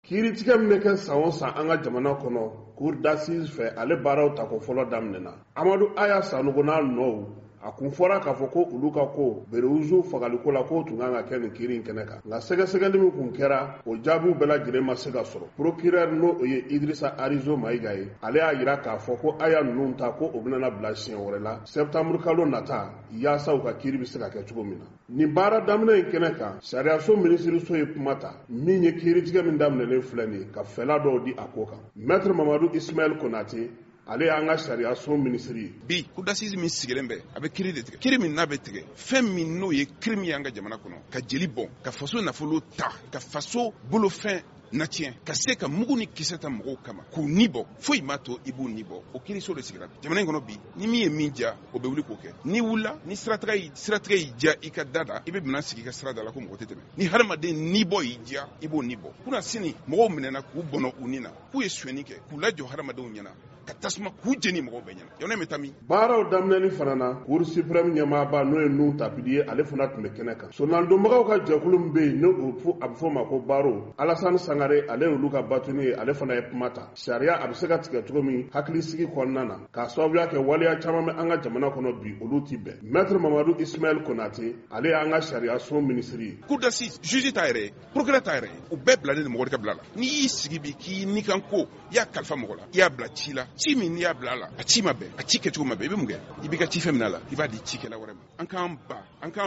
kiiritigɛ min bɛ kɛ san o san an ka jamana kɔnɔ cour d'assises fɛ ale baaraw ta ko fɔlɔ daminɛna. Amadu Aya Sanogo n'a nɔw a kun fɔra k'a fɔ ko olu ka ko Berewuzu fagaliko la k'o tun kan ka kɛ nin kiiri in kɛnɛ kan. Nka sɛgɛsɛgɛli min kun kɛra o jaabiw bɛɛ lajɛlen ma se ka sɔrɔ. Procureur n'o ye Idrissa Arizo Mayiga ye ale y'a jira k'a fɔ ko Aya ninnu ta ko o bɛna bila siɲɛ wɛrɛ la septembre kalo nata yaasa u ka kiiri bɛ se ka kɛ cogo min na. Nin baara daminɛ in kɛnɛ kan sariyaso minisiriso ye kuma ta min ye kiiritigɛ min daminɛlen filɛ nin ye ka fɛla dɔw di a ko kan. Maître Mamadou Ismaël Konate ale y'an ka sariyaso minisiri ye. Bi cour d'assises min sigilen bɛ a bɛ kiiri de tigɛ. Kiiri min n'a bɛ tigɛ fɛn min n'o ye crime ye an ka jamana kɔnɔ ka jeli bɔn ka faso nafolo ta ka faso bolofɛn na tiɲɛ ka se ka mugu ni kisɛ ta mɔgɔw kama k'u ni bɔ foyi m'a to i b'u ni bɔ o kiiriso de sigira jamana in kɔnɔ bi ni min ye min diya o bɛ wuli k'o kɛ ni wulila ni siratigɛ y'i diya i ka da da i bɛ minɛn sigi i ka sira da la ko mɔgɔ tɛ tɛmɛ ni hadamaden ni bɔ y'i diya i b'o ni bɔ kunna sini mɔgɔw minɛna k'u bɔnɔ u ni na k'u ye suɲɛni kɛ k'u lajɔ hadamadenw ɲɛna ka tasuma k'u jeni mɔgɔw bɛɛ ɲɛna jamana in bɛ taa min. Baaraw daminɛni fana na Cour suprême ɲɛmaaba n'o ye Nuhu Tapidi ye ale fana tun bɛ kɛnɛ kan. Sɔnnaandonbagaw ka jɛkulu min bɛ yen n'o a bɛ fɔ o ma ko Baro Alassane Sangare ale y'olu ka batuni ye ale fana ye kuma ta. Sariya a bɛ se ka tigɛ cogo min hakilisigi kɔnɔna na k'a sababuya kɛ waleya caman bɛ an ka jamana kɔnɔ bi olu ti bɛn. Maître Mamadou Ismaël Konate ale y'an ka sariyaso minisiri ye. Cour d'assises juge ta yɛrɛ ye procureur ta yɛrɛ ye u bɛɛ bilalen ni mɔgɔ de ka bila la n'i y'i sigi bi k'i ni kan ko i y'a kalifa mɔgɔ la i y'a bila ci la ci min n'i y'a bila a la a ci ma bɛn a ci kɛcogo ma bɛn i bɛ mun kɛ i b'i ka ci fɛn min a la i b'a di cikɛla wɛrɛ ma an k'an ban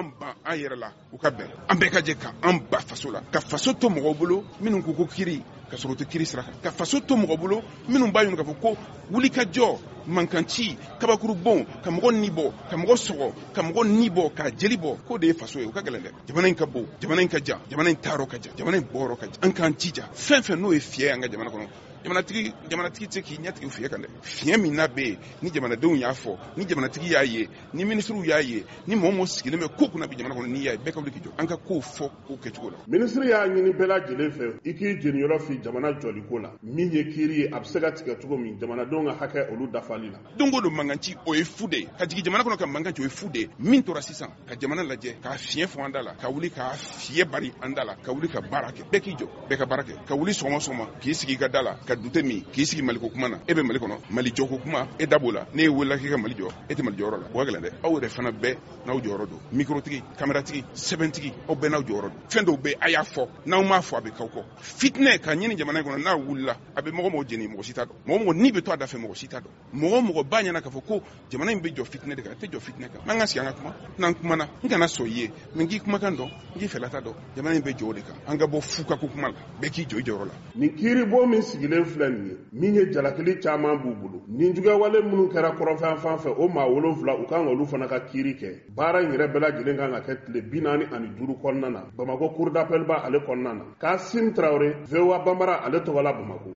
an yɛrɛ la u ka bɛn an bɛɛ ka jɛ k'an ba faso la ka faso to mɔgɔw bolo minnu ko ko kiiri ka sɔrɔ u tɛ kiiri sira kan ka faso to mɔgɔ bolo minnu b'a ɲini k'a fɔ ko wulikajɔ mankanci kabakuru bon ka mɔgɔ ni bɔ ka mɔgɔ sɔgɔ ka mɔgɔ ni bɔ ka jeli bɔ k'o de ye faso ye o ka gɛlɛn dɛ jamana in ka bon jamana in ka jan jamana in taarɔ ka jan jamana in bɔyɔrɔ ka jan an k'an jija fɛn fɛn n'o ye fiyɛ ye an ka jamana kɔnɔ jamanatigi tɛ k'i ɲɛtigi fiɲɛ kan dɛ fiɲɛ min n'a bɛ yen ni jamanadenw y'a fɔ ni jamanatigi y'a ye ni minisiriw y'a ye ni mɔgɔ mɔgɔ sigilen bɛ ko kunna bi jamana kɔnɔ n'i y'a ye bɛɛ ka wuli k'i jɔ an ka kow fɔ k'o kɛcogo la. Minisiri y'a ɲini bɛɛ lajɛlen fɛ i k'i jeniyɔrɔ fi jamana jɔliko la min ye kiiri ye a bɛ se ka tigɛ cogo min jamanadenw ka hakɛ olu dafali la. don o don mankanci o ye fu de ye ka jigin jamana kɔnɔ ka mankanci o ye fu de ye min tora sisan ka jamana lajɛ k'a fiɲɛ fɔ an da la ka wuli k'a fiɲɛ bari an da la ka wuli ka baara kɛ bɛɛ k'i jɔ bɛɛ ka baara kɛ ka wuli sɔgɔma k'i sigi i ka da la ka dute min k'i sigi Maliko kuma na e bɛ Mali kɔnɔ Mali jɔko kuma e da b'o la ne ye wele k'i ka Mali jɔ e tɛ Mali jɔyɔrɔ la o ka gɛlɛn dɛ aw yɛrɛ fana bɛɛ n'aw jɔyɔrɔ don mikrotigi kameratigi sɛbɛntigi aw bɛɛ n'aw jɔyɔrɔ don fɛn dɔw bɛ a y'a fɔ n'aw m'a fɔ a bɛ k'aw kɔ fitinɛ ka ɲini jamana in kɔnɔ n'a wulila a bɛ mɔgɔ jeni mɔgɔ si t'a dɔn mɔgɔ ni bɛ to a da fɛ mɔgɔ si t'a dɔn mɔgɔ b'a ɲɛna k'a fɔ ko jamana in bɛ jɔ fitinɛ de kan a tɛ jɔ fitinɛ kan an ka sigi an ka kuma n'an kumana n kana sɔn i ye mɛ n k'i kumakan dɔn n k'i fɛlata dɔn jamana in bɛ jɔ o de kan an ka bɔ fukako kuma la bɛɛ k'i jɔ i jɔyɔrɔ la. Nin kiiribon min sigilen filɛ nin ye min ye jalakili caman b'u bolo nin juguyaawale minnu kɛra kɔrɔnfɛn fan fɛ o maa 7 u kan olu fana ka kiiri kɛ baara in yɛrɛ bɛɛ lajɛlen kan ka kɛ tile 45 kɔnɔna na Bamakɔ cour d'appel b'a ale kɔnɔna na Kassim Traoré VOA Bambara ale tɔgɔ la Bamakɔ.